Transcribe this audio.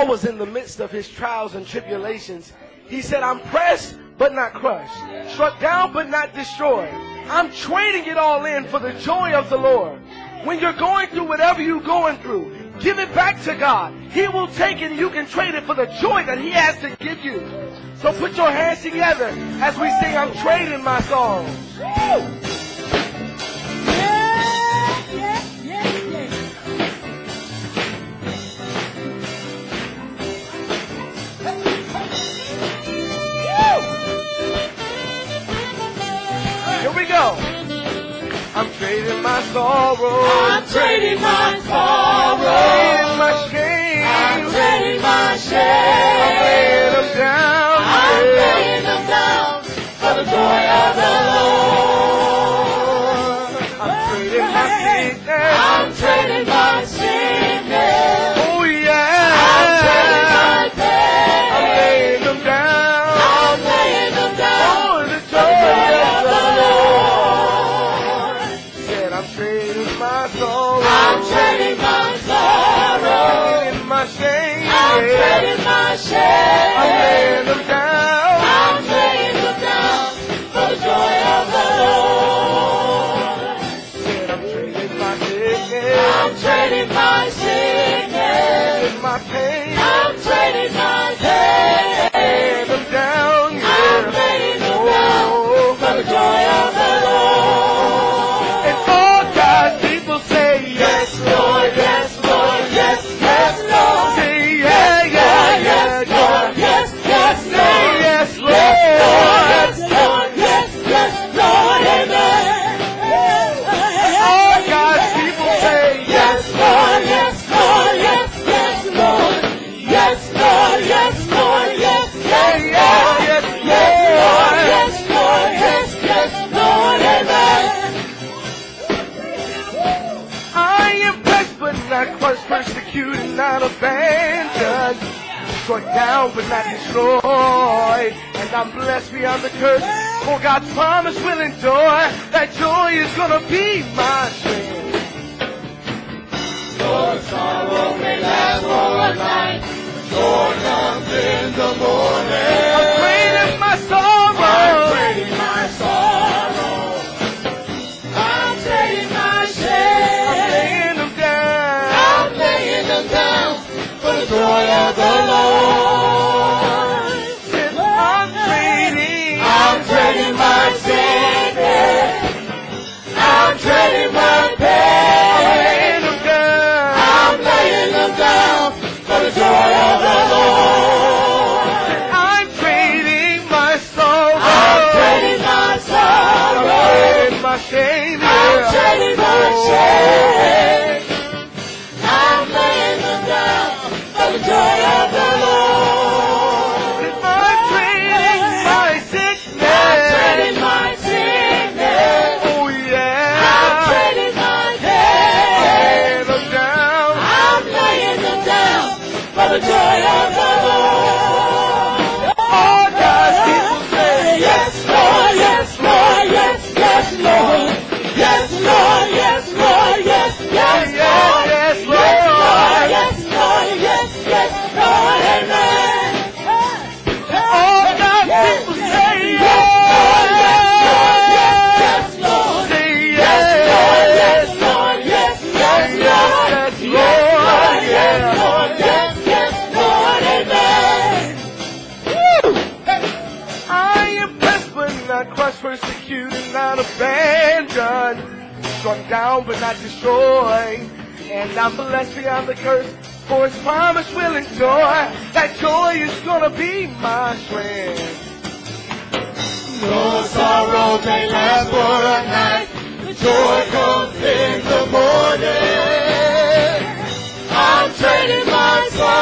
Paul was in the midst of his trials and tribulations. He said, I'm pressed but not crushed, struck down but not destroyed. I'm trading it all in for the joy of the Lord. When you're going through whatever you're going through, give it back to God. He will take it and you can trade it for the joy that He has to give you. So put your hands together as we sing, I'm trading my sorrows. Here we go. I'm trading my sorrow. I'm trading my sorrow. I'm trading my shame. I'm trading my shame. I'm laying them down. I'm laying them down for the joy of the Lord. I'm trading my sickness. I'm trading my sickness. Oh yeah. I'm trading my pain. I'm laying them down. I'm laying them down For the for the joy joy of of the the Lord. Lord. Said I'm trading my sorrow. I'm trading my sorrow. Trading my shame. I'm trading my shame. I'm laying them down. I'm laying them down for the joy of the Lord. Said I'm trading my sickness. I'm trading my sickness. Trading my pain. I'm trading my pain. Laying them down. I'm laying them down Oh, for the joy of the Lord. and all God's people say Yes, Lord, yes, Lord, yes, yes, Lord. Say yeah, yeah, yeah, Yes, Lord, yes, yes, Say Lord. yes, Lord. Yes, Lord, yes, yes, Lord, amen. All God's people say Yes, Lord, yes, Lord, yes, yes, Lord. Yes, Lord, yes, Lord, yes, yes, yeah, Lord. yes, Yes, Lord, yes, yes, Lord, amen. I am blessed but not crushed, persecuted, not abandoned, struck down but not destroyed, and I'm blessed beyond the curse, for God's promise will endure. That joy is gonna be my strength. Your sorrow may last for a night, joy comes in the morning. I'm trading my sorrow. I'm trading my sorrow. I'm trading my I'm shame. laying them down. I'm laying them down for the joy of the Lord. Since I'm trading my sickness. I'm trading my pain. laying them down. I'm laying them down for the joy of the Lord. I'm trading my sorrow. I'm trading my sorrow. Trading my shame. I'm trading my shame. I'm laying them down for the joy of the Lord. I'm trading my sickness. I'm trading my sickness. Oh yeah. I'm trading my pain. Laying them down. I'm laying them down for the joy of the Lord. All God's people say Yes, Lord, yes, Lord, yes, yes, Lord. Yes, Lord, yes, Lord, yes, yes, Lord. yes, Yes, Lord, yes, Lord, yes, yes, Lord, amen. All God's people say Yes, Lord. Say Yes, Lord, yes, yes. Lord, yes, yes, Lord. Yes, Yes, Lord, yes, yeah. Lord, yes, yes, Lord, amen. I am blessed but not crushed, persecuted, not abandoned, struck down but not destroyed, and I'm blessed beyond the curse, for His promise will endure. That joy is gonna be my strength. Your sorrow may last for a night, the joy comes in the morning. I'm trading my sorrow.